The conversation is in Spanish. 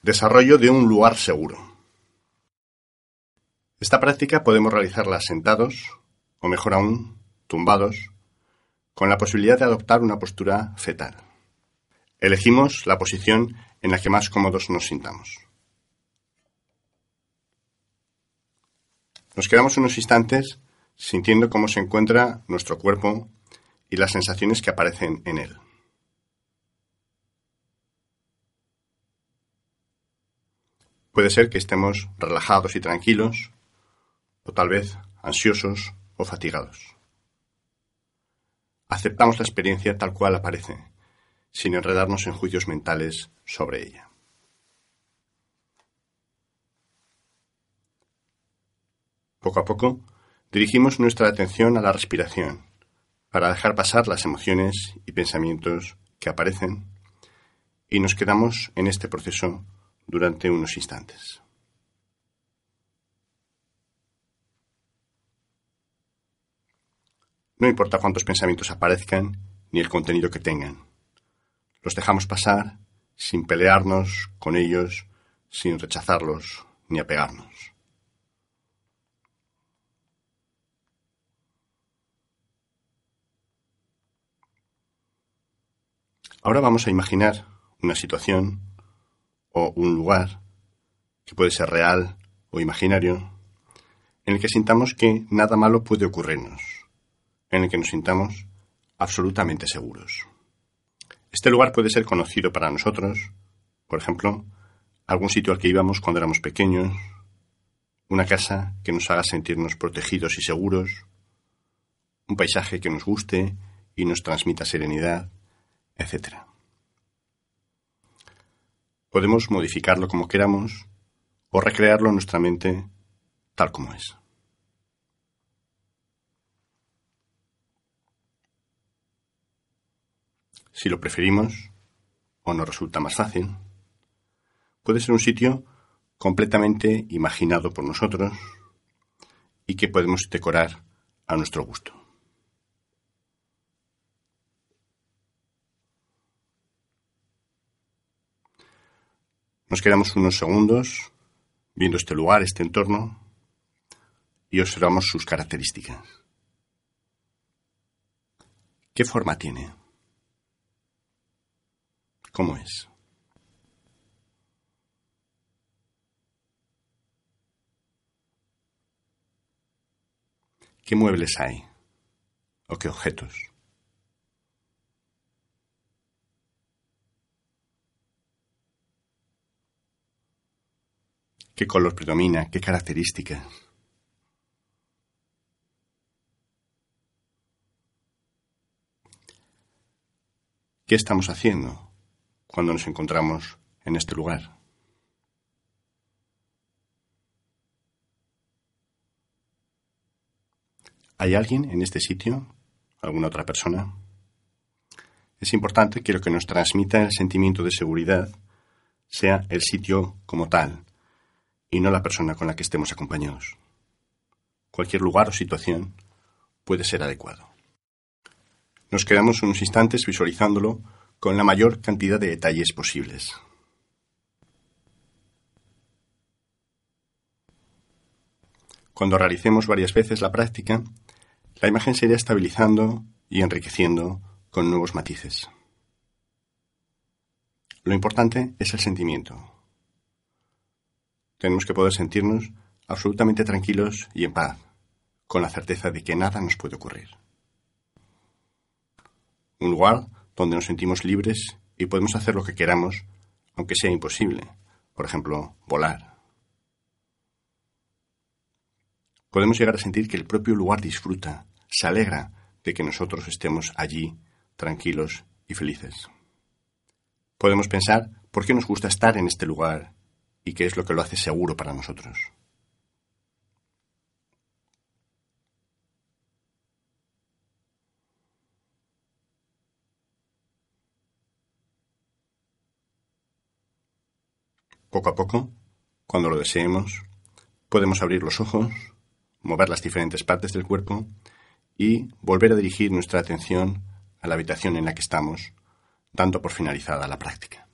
Desarrollo de un lugar seguro. Esta práctica podemos realizarla sentados, o mejor aún, tumbados, con la posibilidad de adoptar una postura fetal. Elegimos la posición en la que más cómodos nos sintamos. Nos quedamos unos instantes sintiendo cómo se encuentra nuestro cuerpo y las sensaciones que aparecen en él. Puede ser que estemos relajados y tranquilos, o tal vez ansiosos o fatigados. Aceptamos la experiencia tal cual aparece, sin enredarnos en juicios mentales sobre ella. Poco a poco, dirigimos nuestra atención a la respiración, para dejar pasar las emociones y pensamientos que aparecen, y nos quedamos en este proceso durante unos instantes. No importa cuántos pensamientos aparezcan ni el contenido que tengan. Los dejamos pasar sin pelearnos con ellos, sin rechazarlos ni apegarnos. Ahora vamos a imaginar una situación o un lugar, que puede ser real o imaginario, en el que sintamos que nada malo puede ocurrirnos, en el que nos sintamos absolutamente seguros. Este lugar puede ser conocido para nosotros, por ejemplo, algún sitio al que íbamos cuando éramos pequeños, una casa que nos haga sentirnos protegidos y seguros, un paisaje que nos guste y nos transmita serenidad, etc. Podemos modificarlo como queramos o recrearlo en nuestra mente tal como es. Si lo preferimos, o nos resulta más fácil, puede ser un sitio completamente imaginado por nosotros y que podemos decorar a nuestro gusto. Nos quedamos unos segundos viendo este lugar, este entorno, y observamos sus características. ¿Qué forma tiene? ¿Cómo es? ¿Qué muebles hay? ¿O qué objetos? ¿Qué color predomina? ¿Qué características? ¿Qué estamos haciendo cuando nos encontramos en este lugar? ¿Hay alguien en este sitio? ¿Alguna otra persona? Es importante que lo que nos transmita el sentimiento de seguridad sea el sitio como tal y no la persona con la que estemos acompañados. Cualquier lugar o situación puede ser adecuado. Nos quedamos unos instantes visualizándolo con la mayor cantidad de detalles posibles. Cuando realicemos varias veces la práctica, la imagen se irá estabilizando y enriqueciendo con nuevos matices. Lo importante es el sentimiento. Tenemos que poder sentirnos absolutamente tranquilos y en paz, con la certeza de que nada nos puede ocurrir. Un lugar donde nos sentimos libres y podemos hacer lo que queramos, aunque sea imposible. Por ejemplo, volar. Podemos llegar a sentir que el propio lugar disfruta, se alegra de que nosotros estemos allí, tranquilos y felices. Podemos pensar por qué nos gusta estar en este lugar y qué es lo que lo hace seguro para nosotros. Poco a poco, cuando lo deseemos, podemos abrir los ojos, mover las diferentes partes del cuerpo y volver a dirigir nuestra atención a la habitación en la que estamos, dando por finalizada la práctica.